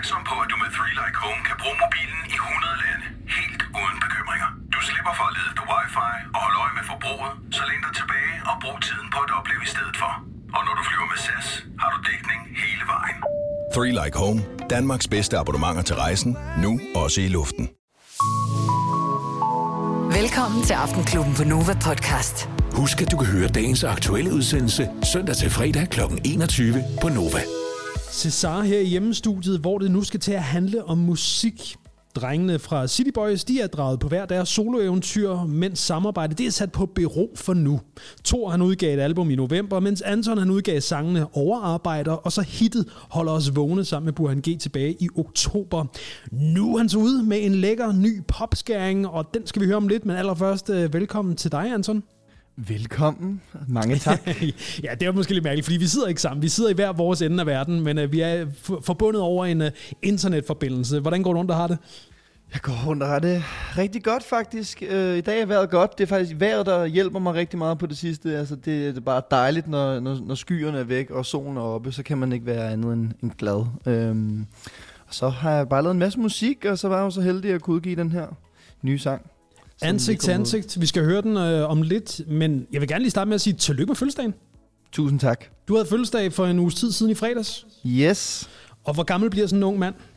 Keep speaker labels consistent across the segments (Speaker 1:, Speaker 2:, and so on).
Speaker 1: opmærksom på, at du med 3 Like Home kan bruge mobilen i 100 lande, helt uden bekymringer. Du slipper for at lede efter wifi og holde øje med forbruget, så læn dig tilbage og brug tiden på at opleve i stedet for. Og når du flyver med SAS, har du dækning hele vejen.
Speaker 2: 3 Like Home. Danmarks bedste abonnementer til rejsen. Nu også i luften.
Speaker 3: Velkommen til Aftenklubben på Nova Podcast.
Speaker 4: Husk, at du kan høre dagens aktuelle udsendelse søndag til fredag kl. 21 på Nova.
Speaker 5: Cesar her i hjemmestudiet, hvor det nu skal til at handle om musik. Drengene fra City Boys, de er draget på hver deres soloeventyr, mens samarbejdet det er sat på bero for nu. Thor han udgav et album i november, mens Anton han udgav sangene Overarbejder, og så hittet Holder os vågne sammen med Burhan G tilbage i oktober. Nu er han så ude med en lækker ny popskæring, og den skal vi høre om lidt, men allerførst velkommen til dig, Anton.
Speaker 6: Velkommen. Mange tak.
Speaker 5: Ja, det er måske lidt mærkeligt, fordi vi sidder ikke sammen. Vi sidder i hver vores ende af verden, men vi er forbundet over en internetforbindelse. Hvordan går du rundt og har det?
Speaker 6: Jeg går rundt og har det rigtig godt, faktisk. I dag er vejret godt. Det er faktisk vejret, der hjælper mig rigtig meget på det sidste. Altså, det er bare dejligt, når skyerne er væk og solen er oppe, så kan man ikke være andet end glad. Og så har jeg bare lavet en masse musik, og så var jeg jo så heldig at kunne udgive den her nye sang.
Speaker 5: Ansigt til ansigt. Vi skal høre den om lidt, men jeg vil gerne lige starte med at sige tillykke med fødselsdagen.
Speaker 6: Tusind tak.
Speaker 5: Du havde fødselsdag for en uges tid siden i fredags.
Speaker 6: Yes.
Speaker 5: Og hvor gammel bliver sådan en ung mand?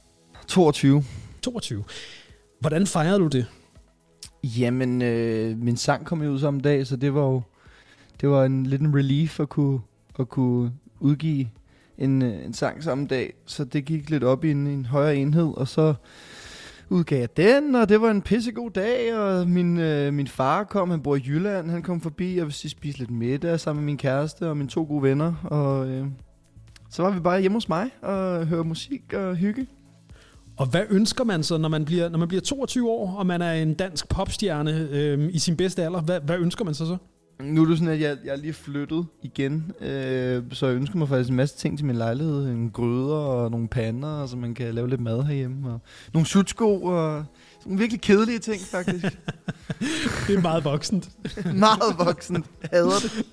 Speaker 6: 22.
Speaker 5: 22. Hvordan fejrede du det?
Speaker 6: Jamen, min sang kom jo ud samme dag, så det var en liten relief at kunne udgive en sang samme dag. Så det gik lidt op i en højere enhed, og så udgav jeg den, og det var en pissegod dag, og min far kom, han bor i Jylland, han kom forbi, og vi spiste lidt middag sammen med min kæreste og mine 2 gode venner, og så var vi bare hjemme hos mig og høre musik og hygge.
Speaker 5: Og hvad ønsker man så, når man bliver 22 år, og man er en dansk popstjerne i sin bedste alder? Hvad ønsker man så?
Speaker 6: Nu er det sådan, at jeg er lige flyttet igen, så jeg ønsker mig faktisk en masse ting til min lejlighed. En gryder og nogle pander, så man kan lave lidt mad herhjemme. Og nogle sutsko og nogle virkelig kedelige ting, faktisk.
Speaker 5: Det er meget voksent.
Speaker 6: Meget voksent. Jeg hader det.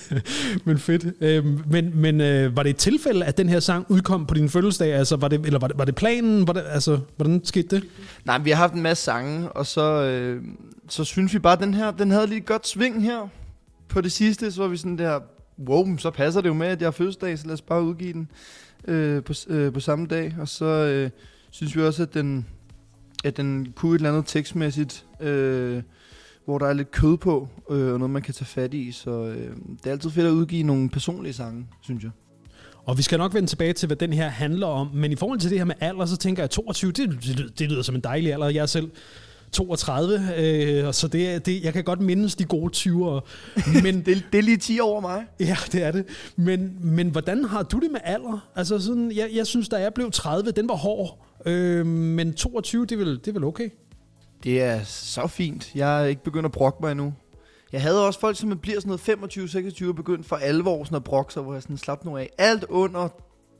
Speaker 5: Men fedt. Men var det et tilfælde, at den her sang udkom på din fødselsdag? Altså, var det planen? Hvordan skete det? Nej,
Speaker 6: vi har haft en masse sange, og så synes vi bare, at den havde lige et godt sving her. På det sidste, så var vi sådan der, wow, så passer det jo med, at jeg har fødselsdag, så lad os bare udgive den på samme dag. Og så synes vi også, at den kunne et eller andet tekstmæssigt, hvor der er lidt kød på, og noget man kan tage fat i. Så det er altid fedt at udgive nogle personlige sange, synes jeg.
Speaker 5: Og vi skal nok vende tilbage til, hvad den her handler om. Men i forhold til det her med alder, så tænker jeg, 22, det lyder som en dejlig alder. Jeg er selv 32, så det, jeg kan godt mindes de gode 20'ere. Men
Speaker 6: det er lige 10 år over mig.
Speaker 5: Ja, det er det. Men hvordan har du det med alder? Altså sådan, jeg synes, da jeg blev 30, den var hård. Men 22, det er vel okay?
Speaker 6: Det er så fint. Jeg er ikke begyndt at brokke mig endnu. Jeg havde også folk, som bliver sådan noget 25-26 begyndt for alvor sådan at brokke sig, hvor jeg sådan slap nogle af. Alt under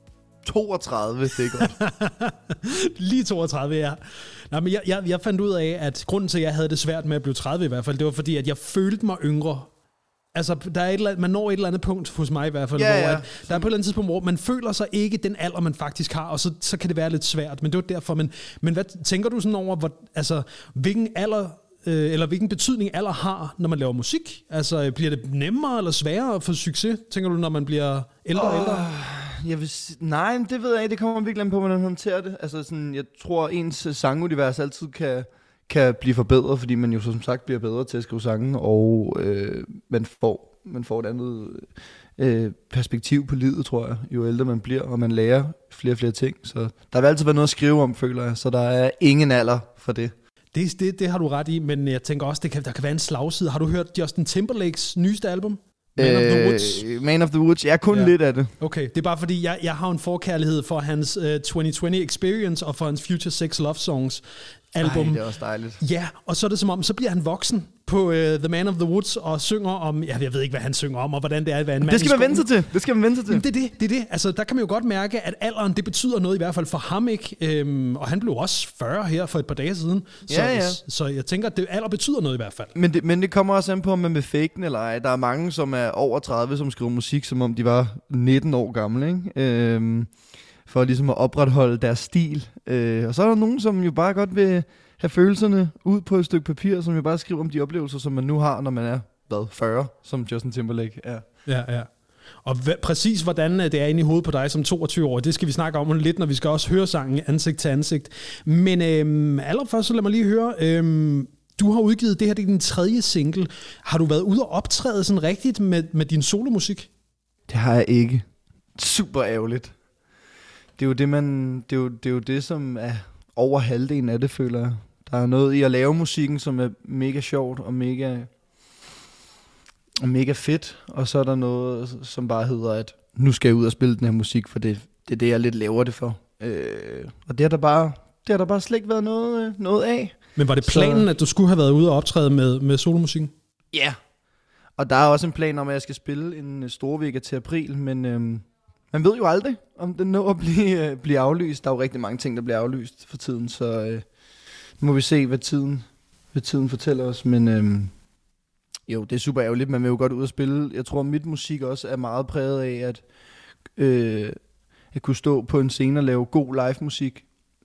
Speaker 6: 32, det er godt. Lige
Speaker 5: 32, ja. Nej, men jeg fandt ud af, at grunden til, at jeg havde det svært med at blive 30 i hvert fald, det var fordi, at jeg følte mig yngre. Altså, der er man når et eller andet punkt hos mig i hvert fald, hvor der er på et eller andet tidspunkt, hvor man føler sig ikke den alder, man faktisk har, og så kan det være lidt svært. Men det var derfor. Men hvad tænker du sådan over, hvilken alder eller hvilken betydning alder har, når man laver musik? Altså, bliver det nemmere eller sværere at få succes, tænker du, når man bliver ældre og ældre?
Speaker 6: Nej, det ved jeg ikke. Det kommer virkelig an på, hvordan man håndterer det. Altså, sådan, jeg tror, ens sangunivers altid kan blive forbedret, fordi man jo som sagt bliver bedre til at skrive sange, og man får et andet perspektiv på livet, tror jeg, jo ældre man bliver, og man lærer flere og flere ting. Så der vil altid være noget at skrive om, føler jeg, så der er ingen alder for det.
Speaker 5: Det har du ret i, men jeg tænker også, der kan være en slagside. Har du hørt Justin Timberlakes nyeste album? Man of the Woods?
Speaker 6: Man of the Woods, jeg kun lidt af det.
Speaker 5: Okay, det er bare fordi, jeg har en forkærlighed for hans 2020 Experience og for hans Future Sex Love Songs album.
Speaker 6: Ej, det er også dejligt.
Speaker 5: Ja, og så er det som om, så bliver han voksen på The Man of the Woods og synger om, jeg ved ikke, hvad han synger om, og hvordan det er at være en mand.
Speaker 6: Det skal man vente til.
Speaker 5: Jamen, det er det. Altså, der kan man jo godt mærke, at alderen, det betyder noget i hvert fald for ham, ikke? Og han blev også 40 her for et par dage siden. Så jeg tænker, at alder betyder noget i hvert fald.
Speaker 6: Men det kommer også an på, om man vil fake den eller ej. Der er mange, som er over 30, som skriver musik, som om de var 19 år gamle, ikke? for ligesom at opretholde deres stil. Og så er der nogen, som jo bare godt vil have følelserne ud på et stykke papir, som jo bare skriver om de oplevelser, som man nu har, når man er 40, som Justin Timberlake er.
Speaker 5: Ja. Og præcis hvordan det er inde i hovedet på dig som 22 år, det skal vi snakke om lidt, når vi skal også høre sangen ansigt til ansigt. Men allerførst så lad mig lige høre, du har udgivet det her, det er din 3. single. Har du været ude og optræde sådan rigtigt med din solomusik?
Speaker 6: Det har jeg ikke. Super ærgerligt. Det er jo det, det er jo det, som er over halvdelen af det, føler jeg. Der er noget i at lave musikken, som er mega sjovt og mega fedt. Og så er der noget, som bare hedder, at nu skal jeg ud og spille den her musik, for det er det, jeg lidt laver det for. Og det har der bare slet ikke været noget af.
Speaker 5: Men var det planen, at du skulle have været ude og optræde med solomusikken?
Speaker 6: Ja. Yeah. Og der er også en plan om, at jeg skal spille en Storvega til april, men man ved jo aldrig, om det når at blive aflyst. Der er jo rigtig mange ting, der bliver aflyst for tiden, så nu må vi se, hvad tiden fortæller os. Men jo, det er super ærgerligt, man vil jo godt ud og spille. Jeg tror, mit musik også er meget præget af, at kunne stå på en scene og lave god live musik.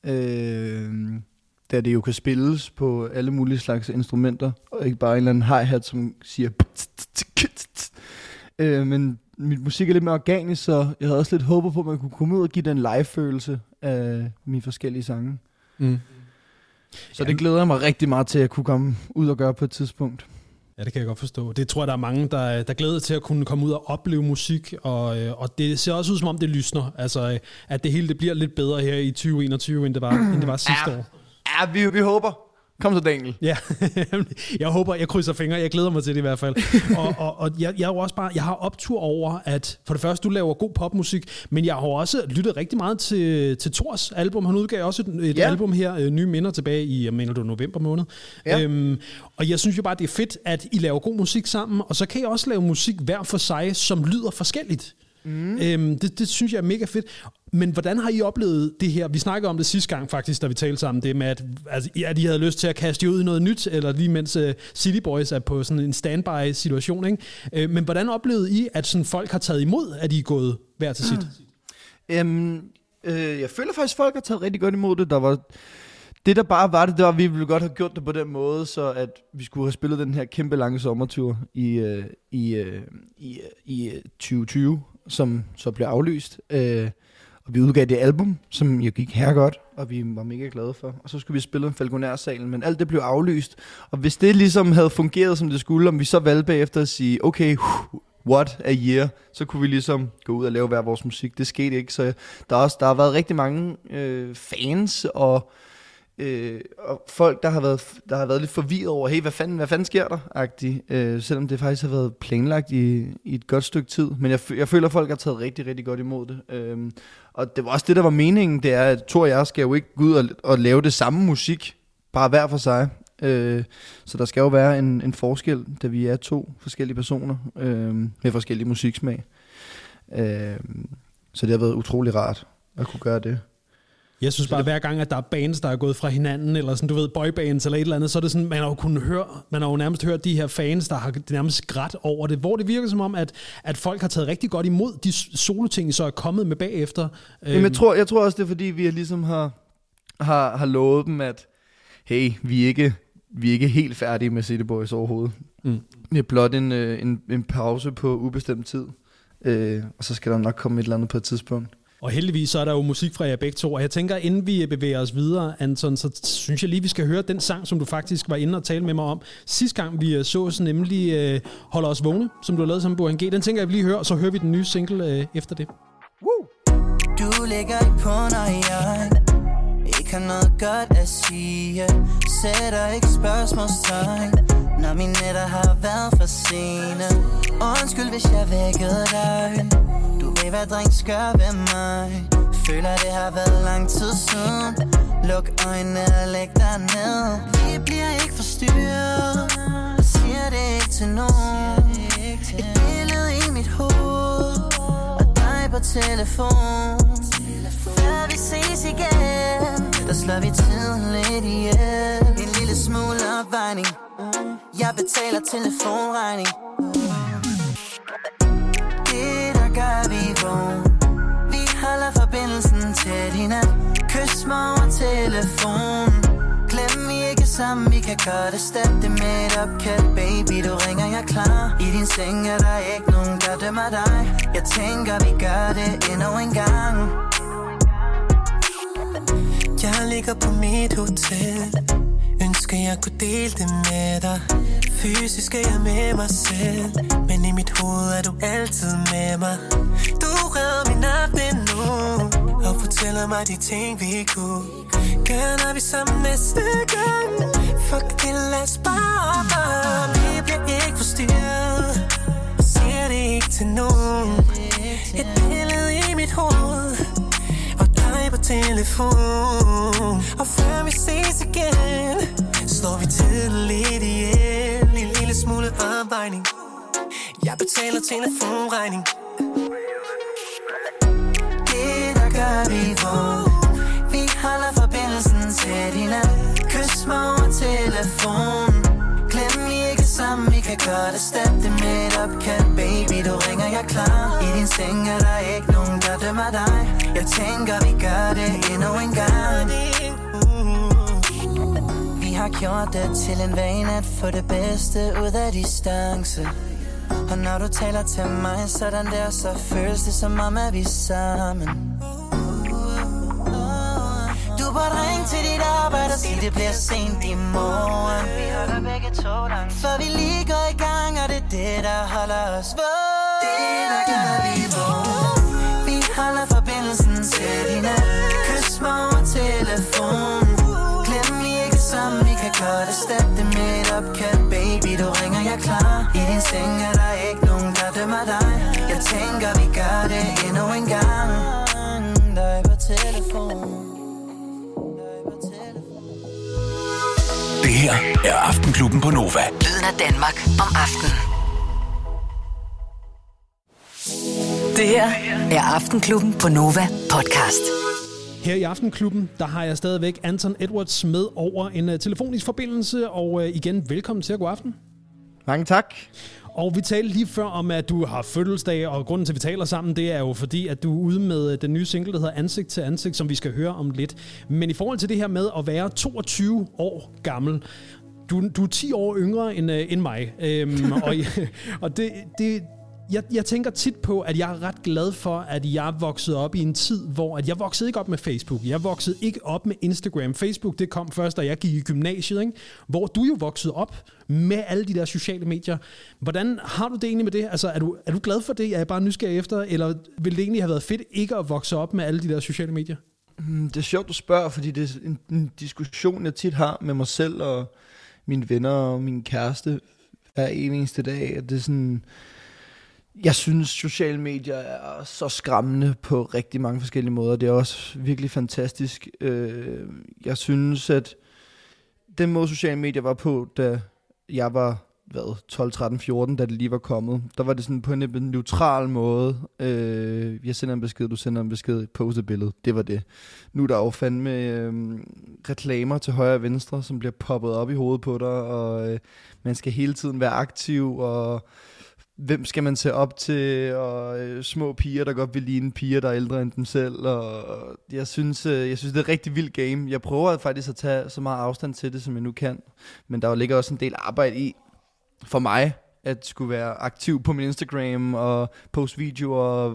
Speaker 6: Da det jo kan spilles på alle mulige slags instrumenter, og ikke bare en eller anden hi-hat, som siger men mit musik er lidt mere organisk, så jeg havde også lidt håbet på, at man kunne komme ud og give den live-følelse af mine forskellige sange. Så det glæder jeg mig rigtig meget til at kunne komme ud og gøre på et tidspunkt.
Speaker 5: Ja, det kan jeg godt forstå. Det tror jeg, der er mange, der glæder til at kunne komme ud og opleve musik, og det ser også ud, som om det lysner. Altså, at det hele det bliver lidt bedre her i 2021, end det var sidste år.
Speaker 6: Ja, vi håber. Kom så, Daniel.
Speaker 5: Ja, jeg håber, jeg krydser fingre. Jeg glæder mig til det i hvert fald. Og jeg er også bare, jeg har optur over, at for det første, du laver god popmusik, men jeg har også lyttet rigtig meget til Thors album. Han udgav også et album her, Nye Minder, tilbage i, jeg mener, det var november måned. Ja. Og jeg synes jo bare, det er fedt, at I laver god musik sammen, og så kan I også lave musik hver for sig, som lyder forskelligt. Det synes jeg er mega fedt. Men hvordan har I oplevet det her? Vi snakkede om det sidste gang faktisk, da vi talte sammen, det med, at I havde lyst til at kaste ud i noget nyt, eller lige mens City Boys er på sådan en standby-situation, ikke? Men hvordan oplevede I, at sådan folk har taget imod, at I er gået hver til sit?
Speaker 6: Jeg føler faktisk, at folk har taget rigtig godt imod det. Det der bare var det var, at vi ville godt have gjort det på den måde, så at vi skulle have spillet den her kæmpe lange sommertur i 2020, som så blev aflyst. Og vi udgav det album, som jo gik her godt, og vi var mega glade for. Og så skulle vi spille Falconer-salen, men alt det blev aflyst. Og hvis det ligesom havde fungeret, som det skulle, om vi så valgte bagefter at sige, okay, what a year, så kunne vi ligesom gå ud og lave hver vores musik. Det skete ikke, så der har været rigtig mange fans og folk, der har været lidt forvirret over, hey, hvad fanden sker der? Selvom det faktisk har været planlagt i et godt stykke tid. Men jeg føler, at folk har taget rigtig, rigtig godt imod det. Og det var også det, der var meningen, det er, at Thor og jeg skal jo ikke gå ud og lave det samme musik, bare hver for sig. Så der skal jo være en forskel, da vi er 2 forskellige personer med forskellige musiksmag. Så det har været utrolig rart at kunne gøre det.
Speaker 5: Jeg synes bare, hver gang, at der er bands, der er gået fra hinanden, eller sådan, du ved, boybands eller et eller andet, så er det sådan, man har jo nærmest hørt de her fans, der har nærmest grædt over det, hvor det virker som om, at folk har taget rigtig godt imod de soloting, så er kommet med bagefter.
Speaker 6: Jamen, jeg tror også, det er fordi, vi ligesom har lovet dem, at hey, vi er ikke helt færdige med City Boys overhovedet. Det er blot en pause på ubestemt tid, og så skal der nok komme et eller andet på et tidspunkt.
Speaker 5: Og heldigvis så er der jo musik fra jer begge to, og jeg tænker, inden vi bevæger os videre, Anton, så synes jeg lige, vi skal høre den sang, som du faktisk var inde og tale med mig om. Sidste gang vi så nemlig Holder os vågne, som du har lavet sammen med Burhan G. Den tænker jeg, vi lige hører, og så hører vi den nye single efter det.
Speaker 7: Woo! Du lægger det på, når jeg ikke har noget godt at sige. Sætter ikke spørgsmålstegn, når mine nætter har været for sene. Undskyld, hvis jeg vækkede dig. Du ved, hvad drengs gør ved mig. Føler, det har været lang tid siden. Luk øjnene og læg dig ned. Vi bliver ikke forstyrret. Jeg siger det ikke til nogen. Et billede i mit hoved og dig på telefon. Før vi ses igen, der slår vi tiden lidt ihjel. En lille smule opvejning. Jeg betaler telefonregning. Det der gør vi vågen. Vi holder forbindelsen tæt i nat. Kys mig over telefonen. Glem vi ikke sammen, vi kan gøre det. Step det med et opkald, baby, du ringer, jeg klar. I din seng er der ikke nogen, der dømmer dig. Jeg tænker, vi gør det endnu en gang.
Speaker 8: Jeg ligger på mit hotel. Ønsker jeg kunne dele det med dig. Fysisk er jeg med mig selv, men i mit hoved er du altid med mig. Du redder min aften nu og fortæller mig de ting vi kunne gøre, når vi sammen næste gang. Fuck det, lad os bare. Vi bliver ikke forstyrret og siger det ikke til nogen. Et billede i mit hoved og dig på telefon. Og før vi ses igen, slår vi tidligt ihjel. En lille smule opvejning. Jeg betaler telefonregning.
Speaker 7: Det der gør vi vågen. Vi holder forbindelsen tæt i nat. Kys mig over telefonen. Glem vi ikke sammen, vi kan gøre det. Step det med et opkald, baby, du ringer, jeg klar. I din seng er der ikke nogen, der dømmer dig. Jeg tænker, vi gør det endnu en gang. Vi har gjort det til en vane at få det bedste ud af distance. Og når du taler til mig sådan der, så føles det som om, at vi er sammen. Du burde ringe til dit arbejde og sige, det bliver sent i morgen. Vi holder begge to langt, for vi lige går i gang, og det er det, der holder os vågen. Det der gør vi vågen. Vi holder forbindelsen tæt i nat. Kys mig over telefonen. Glem vi ikke sammen, vi kan gøre det. Step det med et opkald, baby, du ringer, jeg klar. I din seng er der ikke nogen, der dømmer dig. Jeg tænker, vi gør det endnu en gang. Dig på telefon.
Speaker 4: Det her er Aftenklubben på Nova.
Speaker 3: Lyden af Danmark om aftenen. Det her er Aftenklubben på Nova podcast.
Speaker 5: Her i Aftenklubben, der har jeg stadigvæk Anton Edwards med over en telefonisk forbindelse. Og igen, velkommen til. God aften.
Speaker 6: Mange tak.
Speaker 5: Og vi talte lige før om, at du har fødselsdag, og grunden til, at vi taler sammen, det er jo fordi, at du er ude med den nye single, der hedder Ansigt til Ansigt, som vi skal høre om lidt. Men i forhold til det her med at være 22 år gammel, du er 10 år yngre end mig. Og jeg tænker tit på, at jeg er ret glad for, at jeg voksede op i en tid, hvor at jeg voksede ikke op med Facebook. Jeg voksede ikke op med Instagram. Facebook, det kom først, da jeg gik i gymnasiet, ikke? Hvor du jo voksede op med alle de der sociale medier. Hvordan har du det egentlig med det? Altså, er du glad for det? Jeg er bare nysgerrig efter, eller ville det egentlig have været fedt ikke at vokse op med alle de der sociale medier?
Speaker 6: Det er sjovt, du spørger, fordi det er en diskussion, jeg tit har med mig selv og mine venner og min kæreste hver eneste dag. At det er sådan... Jeg synes, sociale medier er så skræmmende på rigtig mange forskellige måder. Det er også virkelig fantastisk. Jeg synes, at den måde, sociale medier var på, da jeg var 12, 13, 14, da det lige var kommet, der var det sådan på en neutral måde. Jeg sender en besked, du sender en besked, post et billede. Det var det. Nu er der jo fandme reklamer til højre og venstre, som bliver poppet op i hovedet på dig, og man skal hele tiden være aktiv, og hvem skal man se op til, og små piger, der godt vil ligne piger, der er ældre end dem selv, og jeg synes, det er et rigtig vildt game. Jeg prøver faktisk at tage så meget afstand til det, som jeg nu kan, men der ligger også en del arbejde i, for mig, at skulle være aktiv på min Instagram, og poste videoer,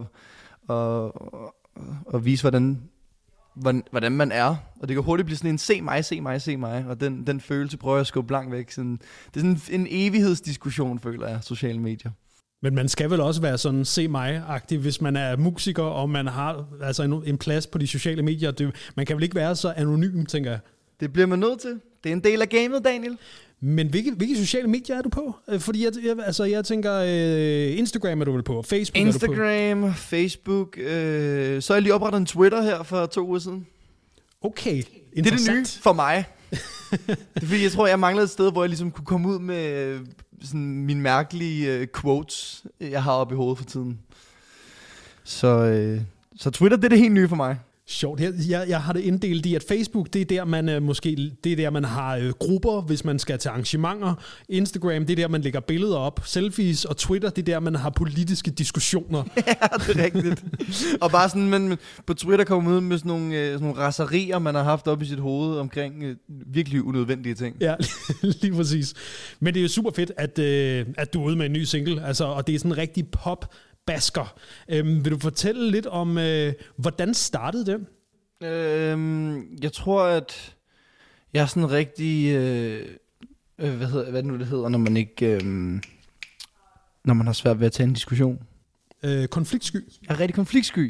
Speaker 6: og vise, hvordan man er. Og det kan hurtigt blive sådan en se mig, og den følelse prøver jeg at skubbe langt væk. Sådan, det er sådan en evighedsdiskussion, føler jeg, sociale medier.
Speaker 5: Men man skal vel også være sådan se mig-agtig, hvis man er musiker, og man har altså en plads på de sociale medier. Man kan vel ikke være så anonym, tænker jeg. Det
Speaker 6: bliver man nødt til. Det er en del af gamet, Daniel.
Speaker 5: Men hvilke sociale medier er du på? Fordi jeg tænker, Instagram er du vel på, Facebook
Speaker 6: Instagram, er du på? Facebook, så har jeg lige oprettet en Twitter her for 2 uger siden.
Speaker 5: Okay,
Speaker 6: interessant. Det er det nye for mig. Det er fordi, jeg tror, jeg manglede et sted, hvor jeg ligesom kunne komme ud med sådan mine mærkelige quotes, jeg har oppe i hovedet for tiden. Så Twitter, det er det helt nye for mig.
Speaker 5: Sjovt. Jeg har det inddelt i, at Facebook, det er der, man det er der, man har grupper, hvis man skal til arrangementer. Instagram, det er der, man lægger billeder op. Selfies og Twitter, det er der, man har politiske diskussioner.
Speaker 6: Ja, det er rigtigt. Og bare sådan, man på Twitter kommer ud med sådan nogle raserier, man har haft op i sit hoved omkring virkelig unødvendige ting.
Speaker 5: Ja, lige præcis. Men det er jo super fedt, at du er ude med en ny single, altså, og det er sådan en rigtig pop-basker. Vil du fortælle lidt om, hvordan startede det?
Speaker 6: Jeg tror, at jeg er sådan rigtig... hvad nu det hedder, når man ikke... når man har svært ved at tage en diskussion.
Speaker 5: Konfliktsky.
Speaker 6: Jeg er rigtig konfliktsky.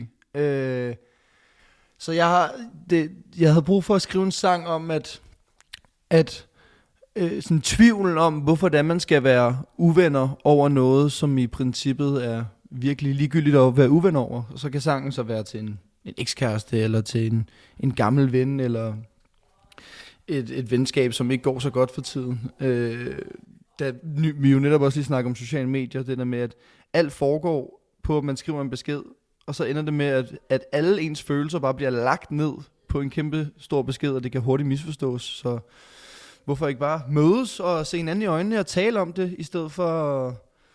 Speaker 6: Så jeg havde brug for at skrive en sang om, at sådan tvivlen om, hvorfor det er, man skal være uvenner over noget, som i princippet er virkelig ligegyldigt at være uvenner over. Og så kan sangen så være til en ekskæreste, eller til en gammel ven, eller et venskab, som ikke går så godt for tiden. Da vi jo netop også lige snakker om sociale medier, det der med, at alt foregår på, at man skriver en besked, og så ender det med, at alle ens følelser bare bliver lagt ned på en kæmpe stor besked, og det kan hurtigt misforstås. Så hvorfor ikke bare mødes og se hinanden i øjnene og tale om det, i stedet for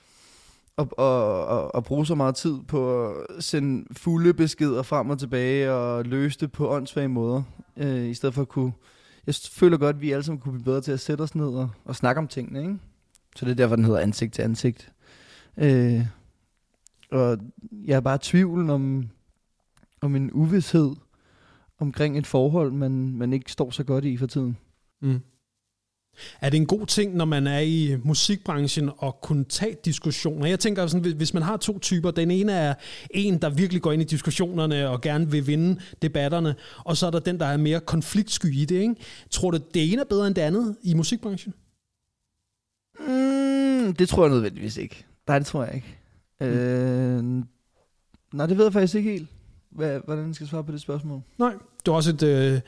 Speaker 6: at bruge så meget tid på at sende fulde beskeder frem og tilbage og løse det på åndssvage måder, i stedet for at kunne... Jeg føler godt, at vi alle sammen kunne blive bedre til at sætte os ned og snakke om tingene, ikke? Så det er derfor, den hedder ansigt til ansigt. Og jeg er bare i tvivl om en uvished omkring et forhold, man ikke står så godt i for tiden.
Speaker 5: Mm. Er det en god ting, når man er i musikbranchen, at kunne tage diskussioner? Jeg tænker sådan, hvis man har to typer, den ene er en, der virkelig går ind i diskussionerne og gerne vil vinde debatterne, og så er der den, der er mere konfliktsky i det, ikke? Tror du, det ene er bedre end det andet i musikbranchen?
Speaker 6: Det tror jeg nødvendigvis ikke. Nej, det tror jeg ikke. Nej, det ved jeg faktisk ikke helt, hvordan jeg skal svare på det spørgsmål.
Speaker 5: Nej, det var også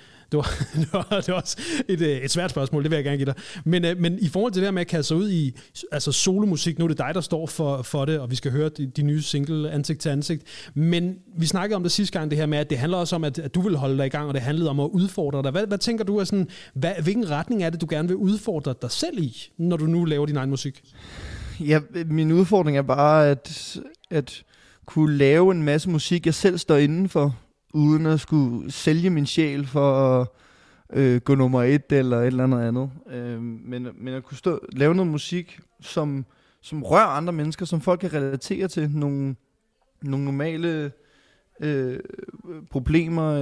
Speaker 5: et svært spørgsmål, det vil jeg gerne give dig. Men i forhold til det her med at kaste sig ud i altså solomusik, nu er det dig, der står for det, og vi skal høre de nye single ansigt til ansigt. Men vi snakkede om det sidste gang, det her med, at det handler også om, at du vil holde dig i gang, og det handlede om at udfordre dig. Hvad tænker du, hvilken retning er det, du gerne vil udfordre dig selv i, når du nu laver din egen musik?
Speaker 6: Ja, min udfordring er bare at kunne lave en masse musik, jeg selv står inden for, uden at skulle sælge min sjæl for at gå nummer 1 eller et eller andet. Men at kunne lave noget musik, som rører andre mennesker, som folk kan relatere til, nogle normale problemer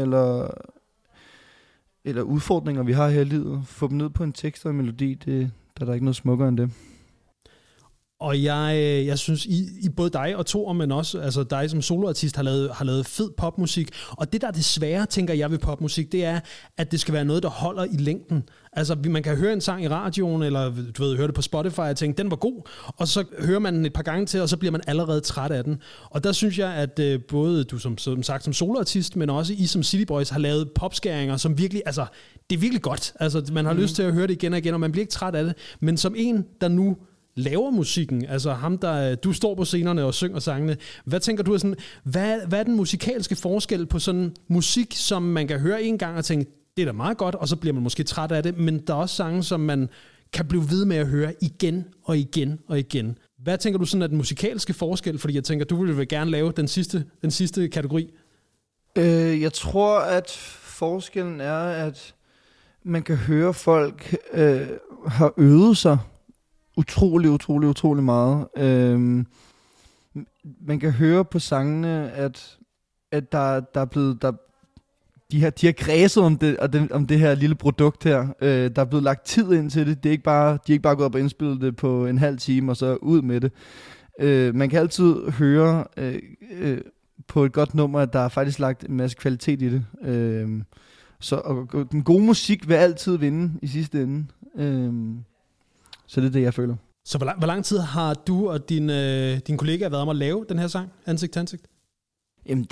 Speaker 6: eller udfordringer, vi har her i livet. Få dem ned på en tekst og en melodi, der er der ikke noget smukkere end det.
Speaker 5: Og jeg synes, I både dig og Thor, men også altså dig som soloartist, har lavet fed popmusik. Og det, der er det svære, tænker jeg ved popmusik, det er, at det skal være noget, der holder i længden. Altså, man kan høre en sang i radioen, eller du ved, høre det på Spotify, og tænke, den var god. Og så hører man den et par gange til, og så bliver man allerede træt af den. Og der synes jeg, at både du som sagt som soloartist, men også I som City Boys har lavet popskæringer, som virkelig, altså, det er virkelig godt. Altså, man har lyst til at høre det igen og igen, og man bliver ikke træt af det. Men som en, der nu laver musikken, altså ham, der du står på scenerne og synger sangene. Hvad tænker du, hvad er den musikalske forskel på sådan musik, som man kan høre en gang og tænke, det er da meget godt, og så bliver man måske træt af det, men der er også sange, som man kan blive ved med at høre igen og igen og igen. Hvad tænker du sådan er den musikalske forskel? Fordi jeg tænker, du vil gerne lave den sidste kategori.
Speaker 6: Jeg tror, at forskellen er, at man kan høre folk har øvet sig utrolig meget. Man kan høre på sangene, at der er blevet de har græsset om det her lille produkt her. Der er blevet lagt tid ind til det. De er ikke bare gået op og indspillet det på en halv time og så ud med det. Man kan altid høre på et godt nummer, at der er faktisk lagt en masse kvalitet i det. Så den gode musik vil altid vinde i sidste ende. Så det er det, jeg føler.
Speaker 5: Så hvor lang tid har du og din kollega været om at lave den her sang, Ansigt til ansigt?
Speaker 6: Jamen,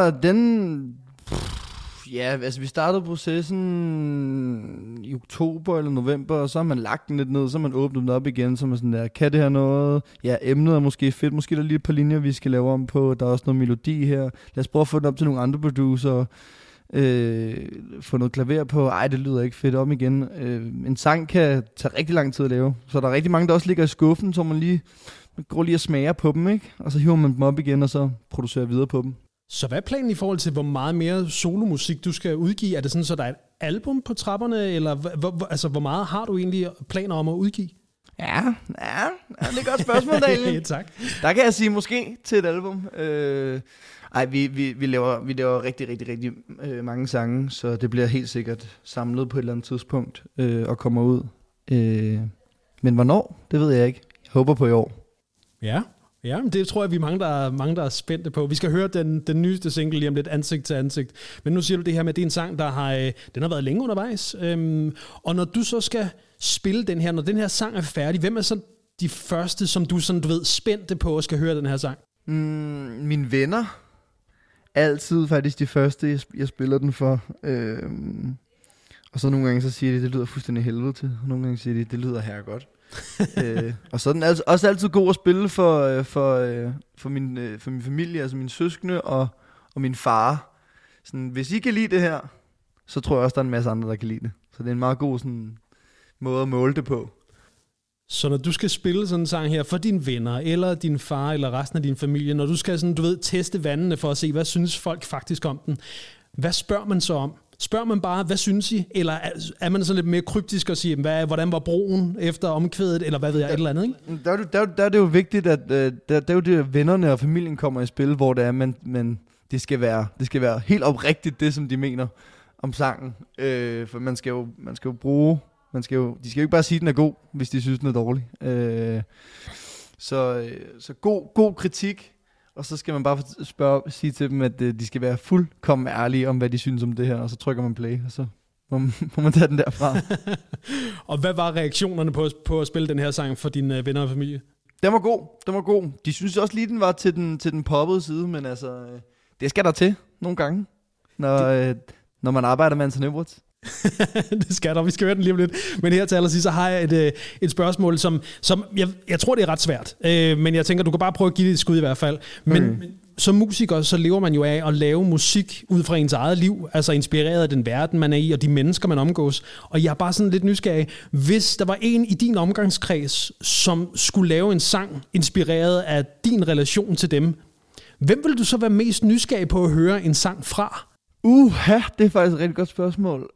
Speaker 6: vi startede processen i oktober eller november, og så har man lagt den lidt ned, så har man åbnet den op igen, så man sådan der, kan det her noget? Ja, emnet er måske fedt, måske der er lige et par linjer, vi skal lave om på, der er også noget melodi her. Lad os prøve at få den op til nogle andre producer. få noget klaver på. Ej, det lyder ikke fedt, om igen. En sang kan tage rigtig lang tid at lave. Så der er rigtig mange, der også ligger i skuffen, så man går lige og smager på dem, ikke? Og så hiver man dem op igen, og så producerer videre på dem.
Speaker 5: Så hvad er planen i forhold til, hvor meget mere solomusik du skal udgive? Er det sådan, så der er et album på trapperne, eller hvor meget har du egentlig planer om at udgive?
Speaker 6: Ja, det er et godt spørgsmål, Daniel.
Speaker 5: Tak.
Speaker 6: Der kan jeg sige måske til et album. Vi laver rigtig, rigtig, rigtig mange sange, så det bliver helt sikkert samlet på et eller andet tidspunkt og kommer ud. Men hvornår, det ved jeg ikke. Jeg håber på i år.
Speaker 5: Ja, det tror jeg, vi er mange, der er spændte på. Vi skal høre den nyeste single lige om lidt, Ansigt til ansigt. Men nu siger du det her med, at det er en sang, den har været længe undervejs. Og når du så skal spille den her, når den her sang er færdig, hvem er så de første, som du sådan, du ved, spændte på at skal høre den her sang?
Speaker 6: Mine venner. Altid faktisk de første, jeg spiller den for. Og så nogle gange så siger de, det lyder fuldstændig helvede til. Og nogle gange siger de, det lyder herregodt. Og så er den også altid god at spille for min familie, altså mine søskende og min far. Sådan, hvis I kan lide det her, så tror jeg også, der er en masse andre, der kan lide det. Så det er en meget god sådan, måde at måle det på.
Speaker 5: Så når du skal spille sådan en sang her for dine venner, eller din far, eller resten af din familie, når du skal sådan, du ved, teste vandene for at se, hvad synes folk faktisk om den, hvad spørger man så om? Spørger man bare, hvad synes I? Eller er man sådan lidt mere kryptisk og siger, hvordan var broen efter omkvædet, eller hvad ved jeg, et eller andet, ikke?
Speaker 6: Der er det jo vigtigt, at der er jo det, at vennerne og familien kommer i spil, hvor det er, men det skal være helt oprigtigt, det som de mener om sangen. For man skal jo bruge, de skal jo ikke bare sige, at den er god, hvis de synes, den er dårlig. Så god kritik. Og så skal man bare sige til dem, at de skal være fuldkommen ærlige om, hvad de synes om det her. Og så trykker man play, og så må man tage den derfra.
Speaker 5: Og hvad var reaktionerne på at spille den her sang for dine venner og familie?
Speaker 6: Den var god. De synes også lige, den var til den poppede side, men altså, det skal der til nogle gange, når man arbejder med Anton Edwards.
Speaker 5: Det skal der, vi skal høre den lige om lidt. Men her til allersidst, så har jeg et spørgsmål, som jeg tror, det er ret svært. Men jeg tænker, du kan bare prøve at give det et skud i hvert fald. Men som musiker, så lever man jo af at lave musik ud fra ens eget liv, altså inspireret af den verden, man er i, og de mennesker, man omgås. Og jeg er bare sådan lidt nysgerrig. Hvis der var en i din omgangskreds, som skulle lave en sang, inspireret af din relation til dem, hvem vil du så være mest nysgerrig på at høre en sang fra?
Speaker 6: Det er faktisk et rigtig godt spørgsmål.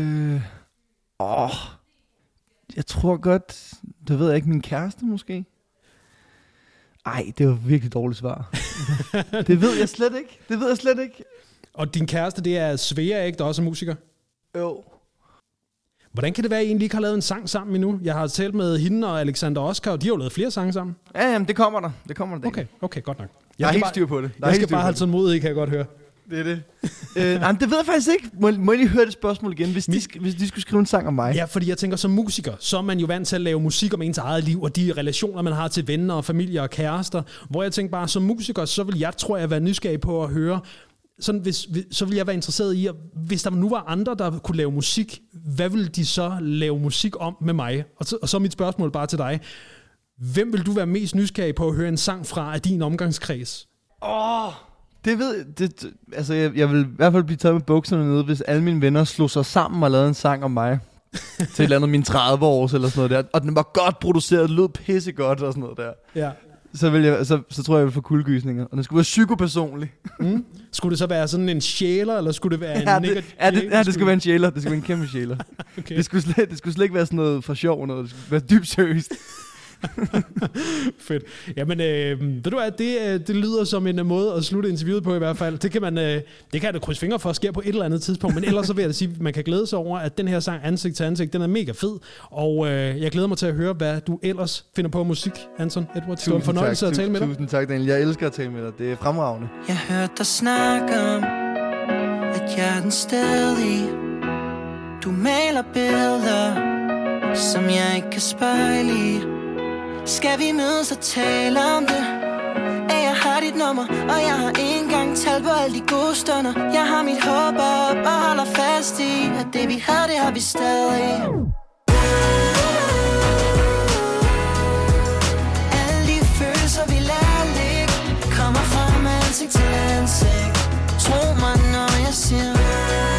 Speaker 6: Jeg tror godt, det ved jeg ikke, min kæreste måske. Ej, det var virkelig dårligt svar. Det ved jeg slet ikke.
Speaker 5: Og din kæreste, det er Svea, ikke? Der også er musiker?
Speaker 6: Jo.
Speaker 5: Hvordan kan det være, at I egentlig ikke har lavet en sang sammen endnu? Jeg har talt med hende og Alexander Oscar, og de har jo lavet flere sange sammen.
Speaker 6: Ja, jamen, det kommer der.
Speaker 5: Okay, godt nok.
Speaker 6: Jeg har helt styr på det.
Speaker 5: Jeg skal bare have sådan mod, kan jeg godt høre.
Speaker 6: Det er det. Nej, det ved jeg faktisk ikke. Må jeg lige høre det spørgsmål igen, hvis de skulle skrive en sang om mig?
Speaker 5: Ja, fordi jeg tænker, som musiker, så er man jo vant til at lave musik om ens eget liv, og de relationer, man har til venner og familie og kærester. Hvor jeg tænker bare, som musiker, så vil jeg, tror jeg, være nysgerrig på at høre. Sådan, så vil jeg være interesseret i, at hvis der nu var andre, der kunne lave musik, hvad ville de så lave musik om med mig? Og så mit spørgsmål bare til dig. Hvem vil du være mest nysgerrig på at høre en sang fra af din omgangskreds?
Speaker 6: Altså jeg vil i hvert fald blive taget med bukserne nede, hvis alle mine venner slog sig sammen og lavede en sang om mig. Til et eller andet mine 30 år eller sådan noget der. Og den var godt produceret, det lød pissegodt og sådan noget der. Ja. Så tror jeg vil få kuldegysninger. Og den skulle være psykopersonlig.
Speaker 5: Skulle det så være sådan en sjæler, eller skulle det være en
Speaker 6: det skulle være en sjæler. Det skulle være en kæmpe sjæler. Okay. Det skulle slet ikke være sådan noget for sjov noget. Det skulle være dybt seriøst.
Speaker 5: Fedt. Jamen, ved du hvad, det lyder som en måde at slutte interviewet på i hvert fald. Det kan jeg da krydse fingre for at ske på et eller andet tidspunkt, men ellers så vil jeg da sige, at man kan glæde sig over, at den her sang Ansigt til ansigt, den er mega fed, og jeg glæder mig til at høre, hvad du ellers finder på musik, Anton Edwards. Det var en fornøjelse at tale med dig.
Speaker 6: Tusind tak, Daniel. Jeg elsker at tale med dig. Det er fremragende.
Speaker 7: Jeg hørte dig snakke om, at jeg er den stadig. Du maler billeder, som jeg ikke kan spejle i. Skal vi mødes og tale om det? Jeg har dit nummer, og jeg har ikke engang talt på alle de gode stunder. Jeg har mit håb op og holder fast i, at det vi havde, det har vi stadig. Alle de følelser vi lader ligge kommer frem ansigt til ansigt. Tro mig, når jeg siger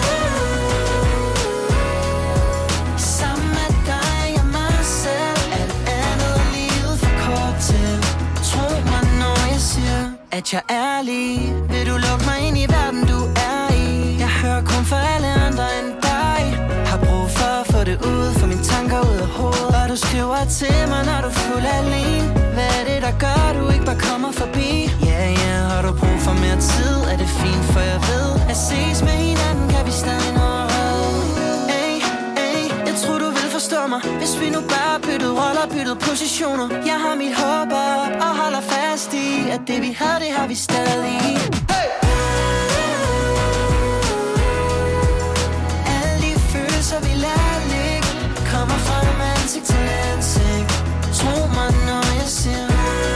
Speaker 7: ærlig. Vil du lukke mig ind i verden, du er i? Jeg hører kun for alle andre end dig. Har brug for at få det ud, få mine tanker ud af hovedet. Og du skriver til mig, når du er fuld alene. Hvad er det, der gør, du ikke bare kommer forbi? Ja, har du brug for mere tid? Er det fint, for jeg ved, at ses med hinanden kan vi stadig nå. Jeg tror, du vil forstå mig, hvis vi nu bare byttede roller, byttede positioner. Jeg har mit håb op og holder fast i, at det vi havde, det har vi stadig. Hey! Alle de følelser, vi lader ligge, kommer frem ansigt til ansigt. Tro mig, når jeg siger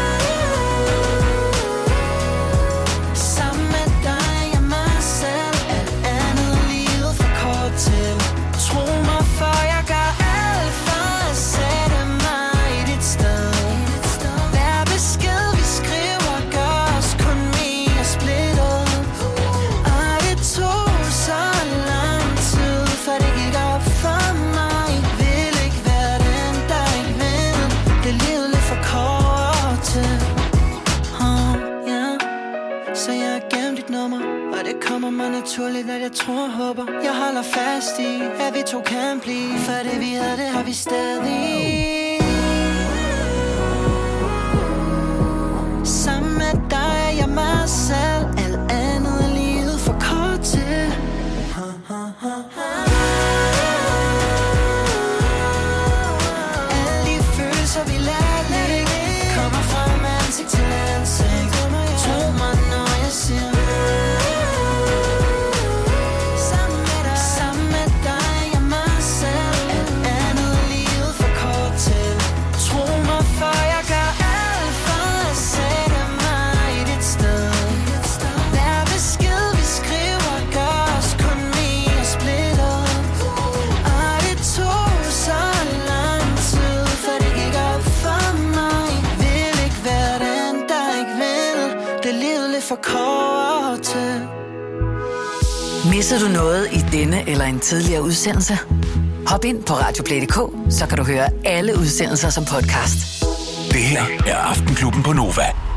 Speaker 7: sammen med dig, jeg mig selv. Alt andet livet for kort til. Tro mig, for jeg gør alt for at sætte mig i dit sted. Hver besked vi skriver gør os kun mere splittet. Og det tog så lang tid, for det gik op for mig. Vil ikke være den, der ikke vil. Det livet lidt for kort til. Så jeg har gemt dit nummer, og det kommer mig naturligt, at jeg tror og håber. Jeg holder fast i, at vi to kan blive, for det vi havde, det har vi stadig. Sammen med dig er jeg mig selv. Alt andet er livet for kort til. Alle de følelser vi lader ligge, kommer frem ansigt til ansigt. Tro mig, når jeg siger sammen med dig, jeg mig selv. Alt andet er livet for kort til. Tro mig, for jeg gør alt for at sætte mig i dit sted. Hver besked vi skriver gør os kun mere splittet. Og det tog så lang tid, for det gik op for mig. Vil ikke være den, der ikke vil. Det livet lidt for kort til.
Speaker 3: Misser du noget i denne eller en tidligere udsendelse? Hop ind på radioplay.dk, så kan du høre alle udsendelser som podcast.
Speaker 4: Det her er Aftenklubben på Nova.